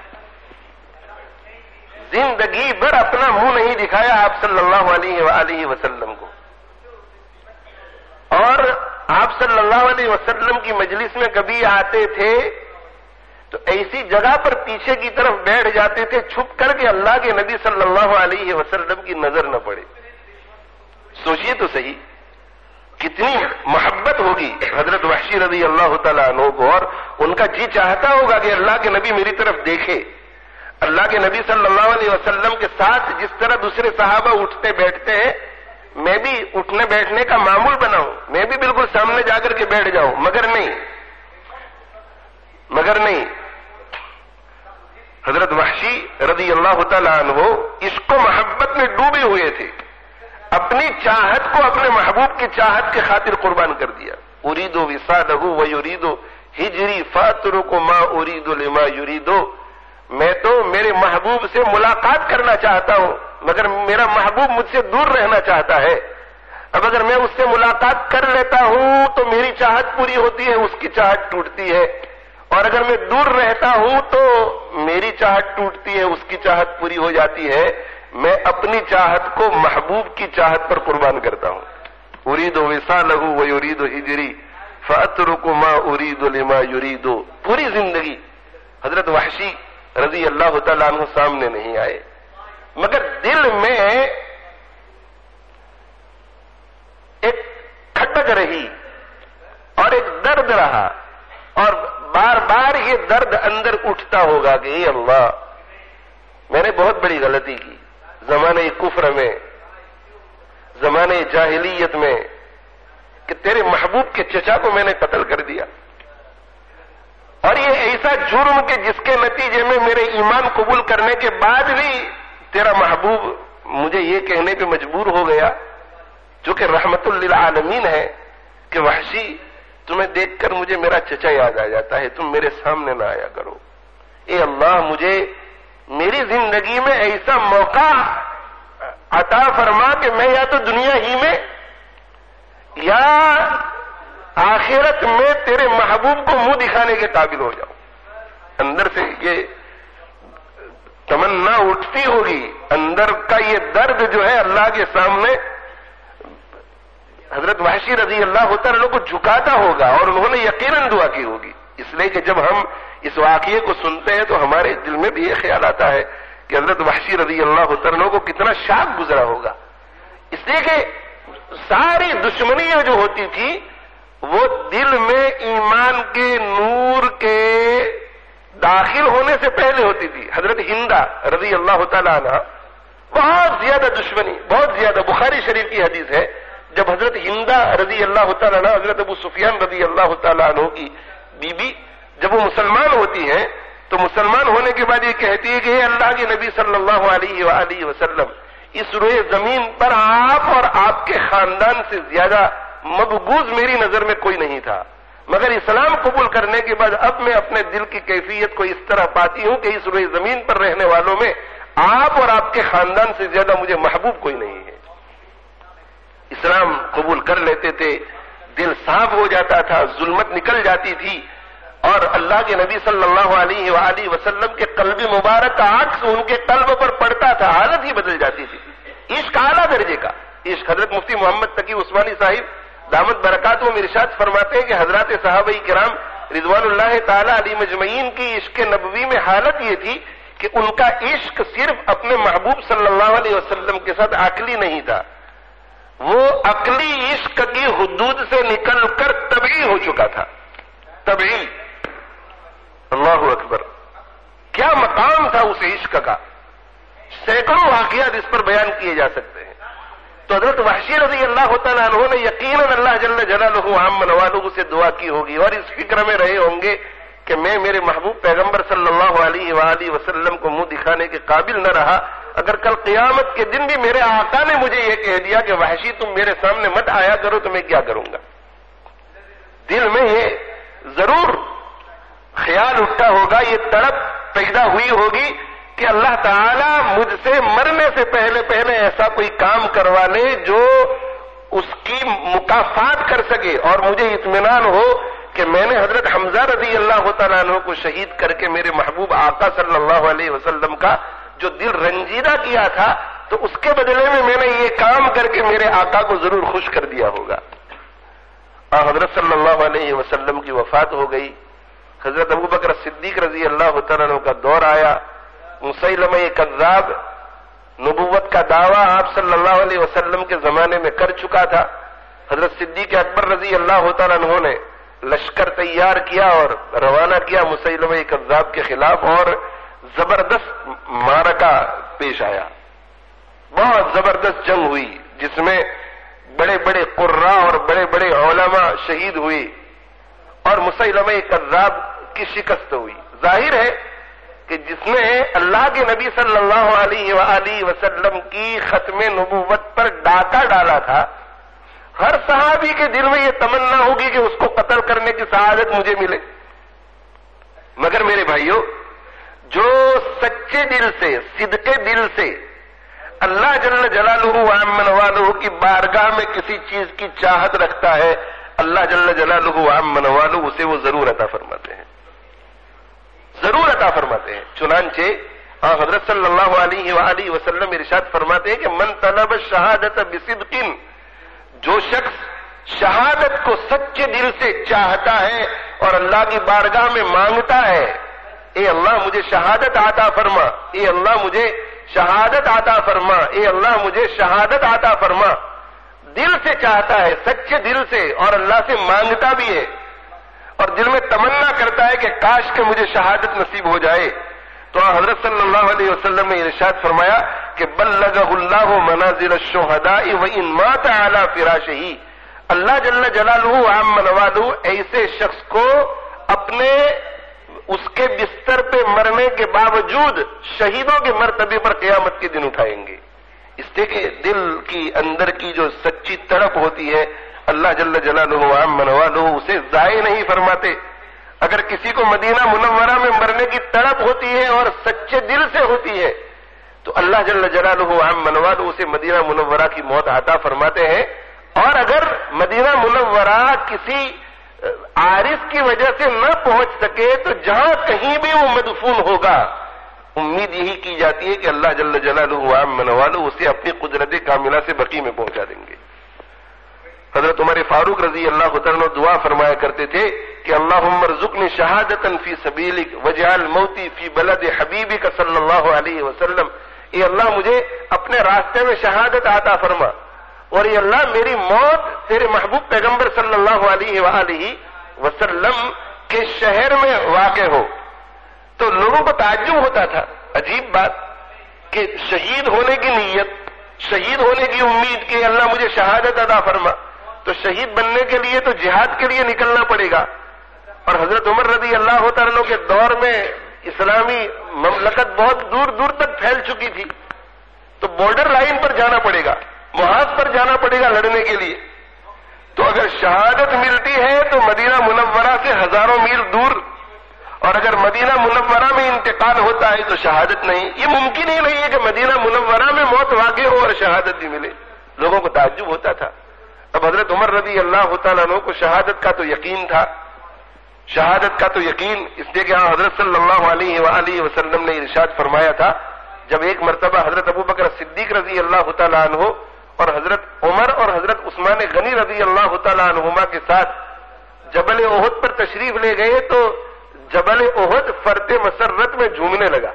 S1: زندگی بھر اپنا منہ نہیں دکھایا آپ صلی اللہ علیہ وآلہ وسلم کو. اور آپ صلی اللہ علیہ وسلم کی مجلس میں کبھی آتے تھے تو ایسی جگہ پر پیچھے کی طرف بیٹھ جاتے تھے چھپ کر کے اللہ کے نبی صلی اللہ علیہ وسلم کی نظر نہ پڑے. سوچئے تو صحیح کتنی محبت ہوگی حضرت وحشی رضی اللہ تعالیٰ عنہ کو، اور ان کا جی چاہتا ہوگا کہ اللہ کے نبی میری طرف دیکھے. اللہ کے نبی صلی اللہ علیہ وسلم کے ساتھ جس طرح دوسرے صحابہ اٹھتے بیٹھتے ہیں میں بھی اٹھنے بیٹھنے کا معمول بناؤں، میں بھی بالکل سامنے جا کر کے بیٹھ جاؤں، مگر نہیں مگر نہیں حضرت وحشی رضی اللہ تعالیٰ عنہ عشق و محبت میں ڈوبے ہوئے تھے، اپنی چاہت کو اپنے محبوب کی چاہت کے خاطر قربان کر دیا. ارید وصالہ و یرید ہجری فاترک ما ارید لما یرید. میں تو میرے محبوب سے ملاقات کرنا چاہتا ہوں مگر میرا محبوب مجھ سے دور رہنا چاہتا ہے. اب اگر میں اس سے ملاقات کر لیتا ہوں تو میری چاہت پوری ہوتی ہے، اس کی چاہت ٹوٹتی ہے، اور اگر میں دور رہتا ہوں تو میری چاہت ٹوٹتی ہے، اس کی چاہت پوری ہو جاتی ہے. میں اپنی چاہت کو محبوب کی چاہت پر قربان کرتا ہوں. ارید وصالہ و یرید ہجری فاترک ما ارید لما یرید. پوری زندگی حضرت وحشی رضی اللہ تعالیٰ عنہ سامنے نہیں آئے، مگر دل میں ایک کھٹک رہی اور ایک درد رہا، اور بار بار یہ درد اندر اٹھتا ہوگا کہ اے اللہ میں نے بہت بڑی غلطی کی زمانے کفر میں، زمانے جاہلیت میں، کہ تیرے محبوب کے چچا کو میں نے قتل کر دیا، اور یہ ایسا جرم کہ جس کے نتیجے میں میرے ایمان قبول کرنے کے بعد بھی تیرا محبوب مجھے یہ کہنے پہ مجبور ہو گیا جو کہ رحمت للعالمین ہے کہ وحشی تمہیں دیکھ کر مجھے میرا چچا یاد آ جاتا ہے، تم میرے سامنے نہ آیا کرو. اے اللہ مجھے میری زندگی میں ایسا موقع عطا فرما کہ میں یا تو دنیا ہی میں یا آخرت میں تیرے محبوب کو منہ دکھانے کے قابل ہو جاؤں. اندر سے یہ تمنا اٹھتی ہوگی، اندر کا یہ درد جو ہے اللہ کے سامنے حضرت وحشی رضی اللہ تعالیٰ کو جھکاتا ہوگا، اور انہوں نے یقیناً دعا کی ہوگی. اس لیے کہ جب ہم اس واقعے کو سنتے ہیں تو ہمارے دل میں بھی یہ خیال آتا ہے کہ حضرت وحشی رضی اللہ تعالیٰ کو کتنا شاق گزرا ہوگا. اس لیے کہ ساری دشمنیاں جو ہوتی تھی وہ دل میں ایمان کے نور کے داخل ہونے سے پہلے ہوتی تھی. حضرت ہندا رضی اللہ تعالیٰ عنہ بہت زیادہ دشمنی، بہت زیادہ، بخاری شریف کی حدیث ہے جب حضرت ہندا رضی اللہ تعالیٰ عنہ حضرت ابو سفیان رضی اللہ تعالیٰ عنہ کی بی بی جب وہ مسلمان ہوتی ہیں تو مسلمان ہونے کے بعد یہ کہتی ہے کہ اے اللہ کے نبی صلی اللہ علیہ وآلہ وسلم، اس روئے زمین پر آپ اور آپ کے خاندان سے زیادہ مبغوض میری نظر میں کوئی نہیں تھا، مگر اسلام قبول کرنے کے بعد اب میں اپنے دل کی کیفیت کو اس طرح پاتی ہوں کہ اس روئے زمین پر رہنے والوں میں آپ اور آپ کے خاندان سے زیادہ مجھے محبوب کوئی نہیں ہے. اسلام قبول کر لیتے تھے، دل صاف ہو جاتا تھا، ظلمت نکل جاتی تھی، اور اللہ کے نبی صلی اللہ علیہ وآلہ وسلم کے قلب مبارک کا عکس ان کے قلب پر پڑتا تھا، حالت ہی بدل جاتی تھی. عشق اعلیٰ درجے کا عشق. حضرت مفتی محمد تقی عثمانی صاحب دامت برکات میں ارشاد فرماتے ہیں کہ حضرات صحابہ کرام رضوان اللہ تعالی علی مجمعین کی عشق نبوی میں حالت یہ تھی کہ ان کا عشق صرف اپنے محبوب صلی اللہ علیہ وسلم کے ساتھ عقلی نہیں تھا، وہ عقلی عشق کی حدود سے نکل کر طبعی ہو چکا تھا. طبعی. اللہ اکبر، کیا مقام تھا اس عشق کا، سینکڑوں واقعات اس پر بیان کیے جا سکتے ہیں. تو حضرت وحشی رضی اللہ تعالیٰ عنہ نے یقیناً اللہ جل جلالہ عام نوالہ سے دعا کی ہوگی اور اس فکر میں رہے ہوں گے کہ میں میرے محبوب پیغمبر صلی اللہ علیہ وآلہ وسلم کو منہ دکھانے کے قابل نہ رہا، اگر کل قیامت کے دن بھی میرے آقا نے مجھے یہ کہہ دیا کہ وحشی تم میرے سامنے مت آیا کرو تو میں کیا کروں گا. دل میں یہ ضرور خیال اٹھا ہوگا, یہ تڑپ پیدا ہوئی ہوگی کہ اللہ تعالیٰ مجھ سے مرنے سے پہلے پہلے ایسا کوئی کام کروا لے جو اس کی مکافات کر سکے, اور مجھے اطمینان ہو کہ میں نے حضرت حمزہ رضی اللہ تعالیٰ عنہ کو شہید کر کے میرے محبوب آقا صلی اللہ علیہ وسلم کا جو دل رنجیدہ کیا تھا, تو اس کے بدلے میں میں نے یہ کام کر کے میرے آقا کو ضرور خوش کر دیا ہوگا. اور حضرت صلی اللہ علیہ وسلم کی وفات ہو گئی. حضرت ابو بکر صدیق رضی اللہ تعالیٰ عنہ کا دور آیا. مسیلمہ کذاب نبوت کا دعویٰ آپ صلی اللہ علیہ وسلم کے زمانے میں کر چکا تھا. حضرت صدیق اکبر رضی اللہ تعالیٰ عنہ نے لشکر تیار کیا اور روانہ کیا مسیلمہ کذاب کے خلاف, اور زبردست معرکہ پیش آیا. بہت زبردست جنگ ہوئی جس میں بڑے بڑے قراء اور بڑے بڑے علماء شہید ہوئے اور مسیلمہ کذاب کی شکست ہوئی. ظاہر ہے کہ جس نے اللہ کے نبی صلی اللہ علیہ وآلہ وسلم کی ختم نبوت پر ڈاکہ ڈالا تھا, ہر صحابی کے دل میں یہ تمنا ہوگی کہ اس کو قتل کرنے کی سعادت مجھے ملے. مگر میرے بھائیوں, جو سچے دل سے صدقے دل سے اللہ جل جلالہ وعمن والہ کی بارگاہ میں کسی چیز کی چاہت رکھتا ہے, اللہ جل جلالہ وعمن والہ اسے وہ ضرور عطا فرماتے ہیں, ضرور عطا فرماتے ہیں. چنانچہ حضرت صلی اللہ علیہ وآلہ وسلم ارشاد فرماتے ہیں کہ من طلب الشہادت بصدق, جو شخص شہادت کو سچے دل سے چاہتا ہے اور اللہ کی بارگاہ میں مانگتا ہے, اے اللہ مجھے شہادت عطا فرما, اے اللہ مجھے شہادت عطا فرما, اے اللہ مجھے شہادت عطا فرما, دل سے چاہتا ہے سچے دل سے اور اللہ سے مانگتا بھی ہے اور دل میں تمنا کرتا ہے کہ کاش کہ مجھے شہادت نصیب ہو جائے, تو حضرت صلی اللہ علیہ وسلم نے ارشاد فرمایا کہ بلغہ اللہ منازل الشہداء وان مات علی فراشہ, اللہ جل جلالہ وعمن والہ ایسے شخص کو اپنے اس کے بستر پہ مرنے کے باوجود شہیدوں کے مرتبے پر قیامت کے دن اٹھائیں گے. اس لیے کہ دل کی اندر کی جو سچی تڑپ ہوتی ہے اللہ جل جلالہ وعمن والہ اسے ضائع نہیں فرماتے. اگر کسی کو مدینہ منورہ میں مرنے کی تڑپ ہوتی ہے اور سچے دل سے ہوتی ہے تو اللہ جل جلالہ وعمن والہ اسے مدینہ منورہ کی موت عطا فرماتے ہیں. اور اگر مدینہ منورہ کسی عارض کی وجہ سے نہ پہنچ سکے تو جہاں کہیں بھی وہ مدفون ہوگا, امید یہی کی جاتی ہے کہ اللہ جل جلالہ وعمن والہ اسے اپنی قدرت کاملہ سے بقی میں پہنچا دیں گے. حضرت عمر فاروق رضی اللہ عنہ دعا فرمایا کرتے تھے کہ اللہم ارزقنی شہادتا فی سبیلک واجعل موتی فی بلد حبیبک صلی اللہ علیہ وسلم, اے اللہ مجھے اپنے راستے میں شہادت عطا فرما, اور یہ اللہ میری موت تیرے محبوب پیغمبر صلی اللہ علیہ وآلہ وسلم کے شہر میں واقع ہو. تو لوگوں کو تعجب ہوتا تھا, عجیب بات کہ شہید ہونے کی نیت, شہید ہونے کی امید کہ اللہ مجھے شہادت عطا فرما, تو شہید بننے کے لیے تو جہاد کے لیے نکلنا پڑے گا. اور حضرت عمر رضی اللہ تعالیٰ کے دور میں اسلامی مملکت بہت دور دور تک پھیل چکی تھی, تو بارڈر لائن پر جانا پڑے گا, محاذ پر جانا پڑے گا لڑنے کے لیے. تو اگر شہادت ملتی ہے تو مدینہ منورہ سے ہزاروں میل دور, اور اگر مدینہ منورہ میں انتقال ہوتا ہے تو شہادت نہیں. یہ ممکن ہی نہیں ہے کہ مدینہ منورہ میں موت واقع ہو اور شہادت بھی ملے. لوگوں کو تعجب ہوتا تھا. اب حضرت عمر رضی اللہ تعالیٰ عنہ کو شہادت کا تو یقین تھا, شہادت کا تو یقین, اس لیے کہ حضرت صلی اللہ علیہ وآلہ وسلم نے ارشاد فرمایا تھا, جب ایک مرتبہ حضرت ابو بکر صدیق رضی اللہ تعالیٰ عنہ اور حضرت عمر اور حضرت عثمان غنی رضی اللہ تعالیٰ عنہما کے ساتھ جبل احد پر تشریف لے گئے تو جبل احد فرد مسرت میں جھومنے لگا,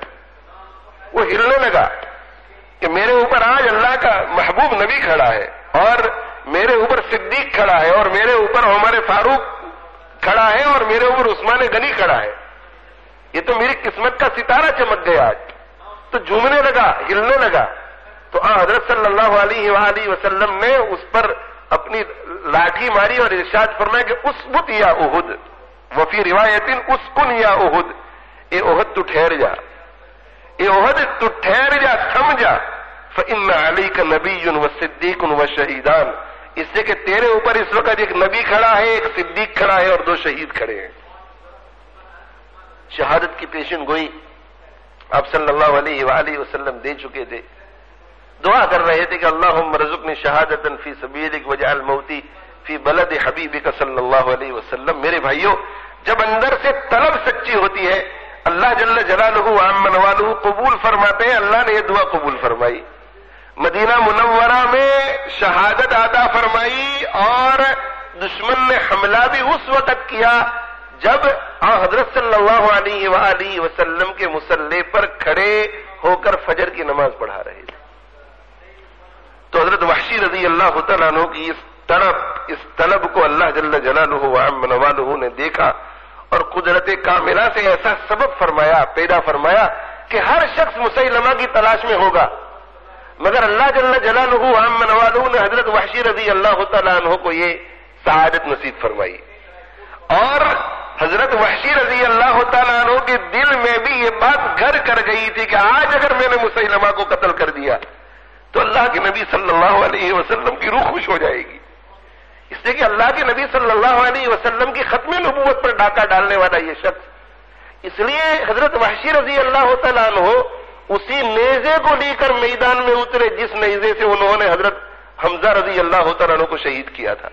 S1: وہ ہلنے لگا کہ میرے اوپر آج اللہ کا محبوب نبی کھڑا ہے, اور میرے اوپر صدیق کھڑا ہے, اور میرے اوپر عمر فاروق کھڑا ہے, اور میرے اوپر عثمان غنی کھڑا ہے. یہ تو میری قسمت کا ستارہ چمک گیا آج. تو جھومنے لگا, ہلنے لگا. تو حضرت صلی اللہ علیہ وآلہ وسلم نے اس پر اپنی لاٹھی ماری اور ارشاد فرمایا کہ اسبت یا احد, وفی روایت اسکن یا احد, اے احد تو ٹھہر جا, اے احد تو ٹھہر جا, تھم جا, فإن علیک نبی وصدیق وشہیدان, اس سے کہ تیرے اوپر اس وقت ایک نبی کھڑا ہے, ایک صدیق کھڑا ہے, اور دو شہید کھڑے ہیں. شہادت کی پیشن گوئی آپ صلی اللہ علیہ وآلہ وسلم دے چکے تھے. دعا کر رہے تھے کہ اللہم ارزقنی شہادتا فی سبیلک وجعل موتی فی بلد حبیبک صلی اللہ علیہ وسلم. میرے بھائیوں، جب اندر سے طلب سچی ہوتی ہے اللہ جل جلالہ وعم نوالہ قبول فرماتے ہیں. اللہ نے یہ دعا قبول فرمائی، مدینہ منورہ میں شہادت عطا فرمائی، اور دشمن نے حملہ بھی اس وقت کیا جب حضرت صلی اللہ علیہ وآلہ وسلم کے مصلی پر کھڑے ہو کر فجر کی نماز پڑھا رہے تھے. تو حضرت وحشی رضی اللہ تعالیٰ عنہ کی اس طلب اس طلب کو اللہ جل جلالہ وعم نوالہ نے دیکھا اور قدرت کاملہ سے ایسا سبب فرمایا، پیدا فرمایا کہ ہر شخص مسیلمہ کی تلاش میں ہوگا، مگر اللہ جل جلالہ وعم نوالہ نے حضرت وحشی رضی اللہ تعالیٰ عنہ کو یہ سعادت نصیب فرمائی. اور حضرت وحشی رضی اللہ تعالیٰ عنہ کے دل میں بھی یہ بات گھر کر گئی تھی کہ آج اگر میں نے مسیلمہ کو قتل کر دیا تو اللہ کے نبی صلی اللہ علیہ وسلم کی روح خوش ہو جائے گی. اس لیے کہ اللہ کے نبی صلی اللہ علیہ وسلم کی ختم نبوت پر ڈاکہ ڈالنے والا یہ شخص، اس لیے حضرت وحشی رضی اللہ تعالیٰ عنہ اسی نیزے کو لے کر میدان میں اترے جس نیزے سے انہوں نے حضرت حمزہ رضی اللہ تعالیٰ عنہ کو شہید کیا تھا.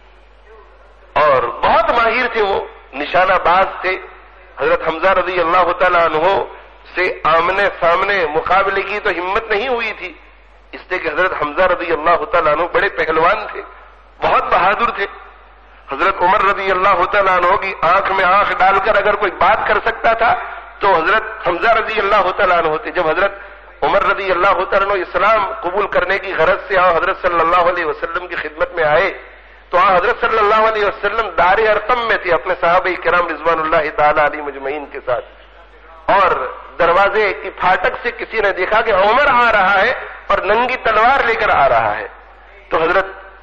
S1: اور بہت ماہر تھے، وہ نشانہ باز تھے. حضرت حمزہ رضی اللہ تعالیٰ عنہ سے آمنے سامنے مقابلے کی تو ہمت نہیں ہوئی تھی، اس لیے کہ حضرت حمزہ رضی اللہ تعالیٰ عنہ بڑے پہلوان تھے، بہت بہادر تھے. حضرت عمر رضی اللہ تعالیٰ عنہ کی آنکھ میں آنکھ ڈال کر اگر کوئی بات کر سکتا تھا تو حضرت حمزہ رضی اللہ تعالیٰ عنہ تھے. جب حضرت عمر رضی اللہ تعالیٰ عنہ اسلام قبول کرنے کی غرض سے آن حضرت صلی اللہ علیہ وسلم کی خدمت میں آئے تو آن حضرت صلی اللہ علیہ وسلم دار ارقم میں تھے اپنے صحابہ کرام رضوان اللہ تعالیٰ علیہ مجمعین کے ساتھ، اور دروازے کی پھاٹک سے کسی نے دیکھا کہ عمر آ رہا ہے اور ننگی تلوار لے کر آ رہا ہے. تو حضرت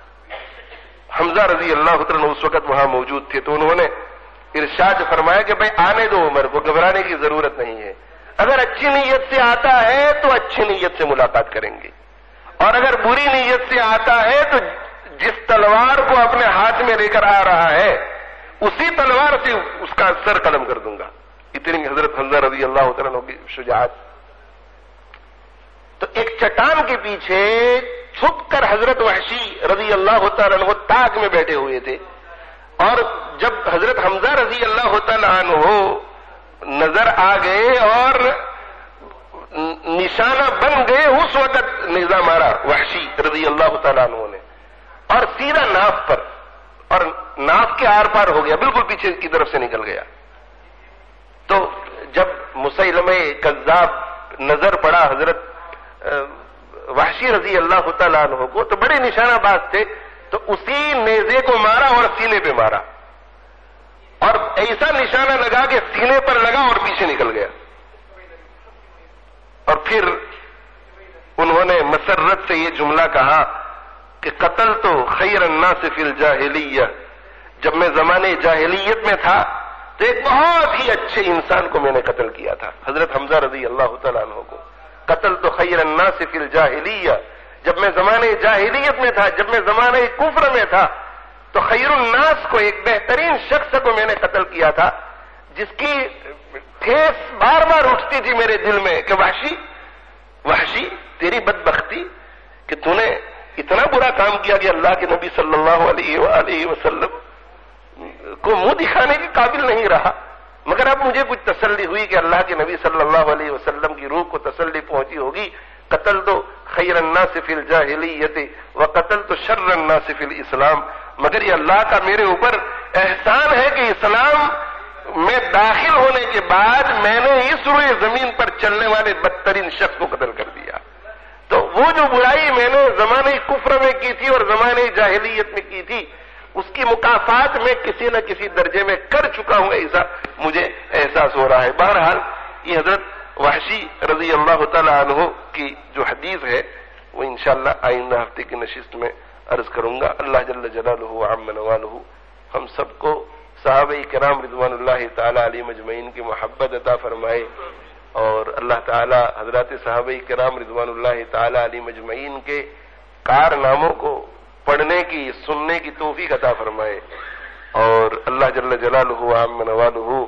S1: حمزہ رضی اللہ عنہ اس وقت وہاں موجود تھے، تو انہوں نے ارشاد فرمایا کہ بھائی آنے دو عمر کو، گھبرانے کی ضرورت نہیں ہے. اگر اچھی نیت سے آتا ہے تو اچھی نیت سے ملاقات کریں گے، اور اگر بری نیت سے آتا ہے تو جس تلوار کو اپنے ہاتھ میں لے کر آ رہا ہے اسی تلوار سے اس کا سر قلم کر دوں گا. اتنی حضرت حمزہ رضی اللہ عنہ کی شجاعت. تو ایک چٹان کے پیچھے چھپ کر حضرت وحشی رضی اللہ تعالیٰ عنہ تاک میں بیٹھے ہوئے تھے، اور جب حضرت حمزہ رضی اللہ تعالیٰ عنہ نظر آ گئے اور نشانہ بن گئے، اس وقت نیزہ مارا وحشی رضی اللہ تعالیٰ عنہ نے، اور سیدھا ناف پر، اور ناف کے آر پار ہو گیا، بالکل پیچھے کی طرف سے نکل گیا. تو جب مسیلمہ کذاب نظر پڑا حضرت وحشی رضی اللہ تعالیٰ عنہ کو، تو بڑے نشانہ باز تھے، تو اسی نیزے کو مارا اور سینے پہ مارا، اور ایسا نشانہ لگا کہ سینے پر لگا اور پیچھے نکل گیا. اور پھر انہوں نے مسرت سے یہ جملہ کہا کہ قتل تو خیر الناس فی الجاہلیہ، جب میں زمانے جاہلیت میں تھا تو ایک بہت ہی اچھے انسان کو میں نے قتل کیا تھا، حضرت حمزہ رضی اللہ تعالیٰ عنہ کو. قتل تو خیر الناس فی الجاہلیہ، جب میں زمانے جاہلیت میں تھا، جب میں زمانے کفر میں تھا تو خیر الناس کو، ایک بہترین شخص کو میں نے قتل کیا تھا، جس کی ٹھیس بار بار اٹھتی تھی میرے دل میں کہ وحشی وحشی تیری بدبختی کہ تو نے اتنا برا کام کیا کہ اللہ کے نبی صلی اللہ علیہ وآلہ وسلم کو منہ دکھانے کے قابل نہیں رہا. مگر اب مجھے کچھ تسلی ہوئی کہ اللہ کے نبی صلی اللہ علیہ وسلم کی روح کو تسلی پہنچی ہوگی. قتل تو خیر الناس فی الجاہلیت وقتل تو شر الناس فی الاسلام، مگر یہ اللہ کا میرے اوپر احسان ہے کہ اسلام میں داخل ہونے کے بعد میں نے اس روئے زمین پر چلنے والے بدترین شخص کو قتل کر دیا. تو وہ جو برائی میں نے زمانے کفر میں کی تھی اور زمانے جاہلیت میں کی تھی، اس کی مکافات میں کسی نہ کسی درجے میں کر چکا ہوں، ایسا مجھے احساس ہو رہا ہے. بہرحال یہ حضرت وحشی رضی اللہ تعالی عنہ کی جو حدیث ہے وہ انشاءاللہ آئندہ ہفتے کی نشست میں عرض کروں گا. اللہ جل جلالہ وعم نوالہ ہم سب کو صحابہ کرام رضوان اللہ تعالی علیہ مجمعین کی محبت عطا فرمائے، اور اللہ تعالی حضرات صحابہ کرام رضوان اللہ تعالی علیہ مجمعین کے کارناموں کو پڑھنے کی، سننے کی توفیق عطا فرمائے، اور اللہ جل جلالہ وعم نوالہ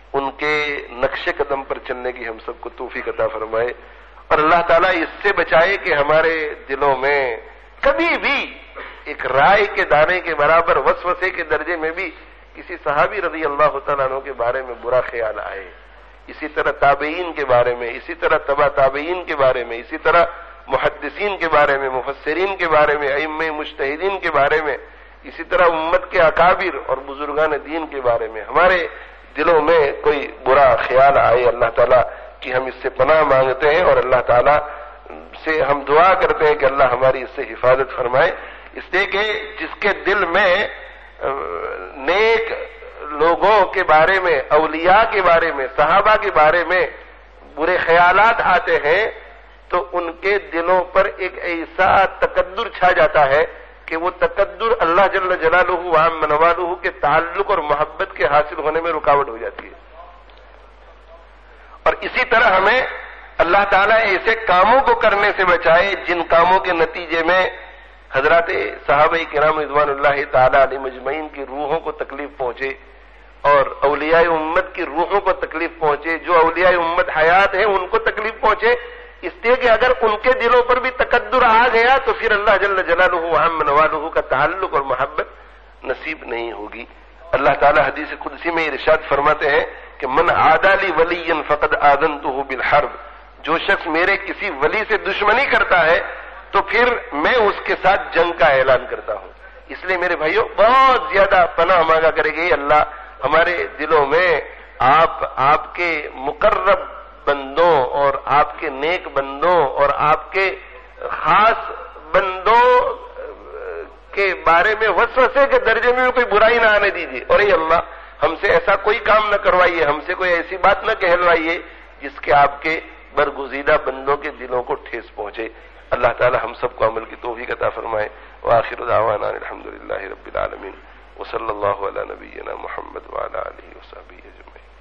S1: ان کے نقش قدم پر چلنے کی ہم سب کو توفیق عطا فرمائے، اور اللہ تعالیٰ اس سے بچائے کہ ہمارے دلوں میں کبھی بھی ایک رائے کے دانے کے برابر وسوسے کے درجے میں بھی کسی صحابی رضی اللہ تعالیٰ عنہ کے بارے میں برا خیال آئے، اسی طرح تابعین کے بارے میں، اسی طرح تبع تابعین کے بارے میں، اسی طرح محدثین کے بارے میں، مفسرین کے بارے میں، ائمہ مجتہدین کے بارے میں، اسی طرح امت کے اکابر اور بزرگان دین کے بارے میں ہمارے دلوں میں کوئی برا خیال آئے، اللہ تعالیٰ کی ہم اس سے پناہ مانگتے ہیں، اور اللہ تعالیٰ سے ہم دعا کرتے ہیں کہ اللہ ہماری اس سے حفاظت فرمائے، اس لیے کہ جس کے دل میں نیک لوگوں کے بارے میں، اولیاء کے بارے میں، صحابہ کے بارے میں برے خیالات آتے ہیں تو ان کے دلوں پر ایک ایسا تکدر چھا جاتا ہے کہ وہ تکدر اللہ جل جلالہ وعم نوالہ کے تعلق اور محبت کے حاصل ہونے میں رکاوٹ ہو جاتی ہے۔ اور اسی طرح ہمیں اللہ تعالیٰ ایسے کاموں کو کرنے سے بچائے جن کاموں کے نتیجے میں حضرات صحابہ کرام رضوان اللہ تعالیٰ علیہ مجمعین کی روحوں کو تکلیف پہنچے اور اولیاء امت کی روحوں کو تکلیف پہنچے، جو اولیاء امت حیات ہیں ان کو تکلیف پہنچے، اس لیے کہ اگر ان کے دلوں پر بھی تکدر آ گیا تو پھر اللہ جل جلالہ وعم نوالہ کا تعلق اور محبت نصیب نہیں ہوگی۔ اللہ تعالیٰ حدیث قدسی میں ارشاد فرماتے ہیں کہ من عادی لی ولی فقد آذنتہ بالحرب، جو شخص میرے کسی ولی سے دشمنی کرتا ہے تو پھر میں اس کے ساتھ جنگ کا اعلان کرتا ہوں۔ اس لیے میرے بھائیوں بہت زیادہ پناہ مانگا کرے گی اللہ ہمارے دلوں میں آپ آپ کے مقرب بندوں اور آپ کے نیک بندوں اور آپ کے خاص بندوں کے بارے میں وسوسے کے درجے میں کوئی برائی نہ آنے دیجیے، اور اے اللہ ہم سے ایسا کوئی کام نہ کروائیے، ہم سے کوئی ایسی بات نہ کہلوائیے جس کے آپ کے برگزیدہ بندوں کے دلوں کو ٹھیس پہنچے۔ اللہ تعالی ہم سب کو عمل کی توفیق عطا فرمائے۔ وآخر دعوانا الحمدللہ رب العالمین، وصلی اللہ علی نبینا محمد وعلی آلہ وصحبہ اجمعین۔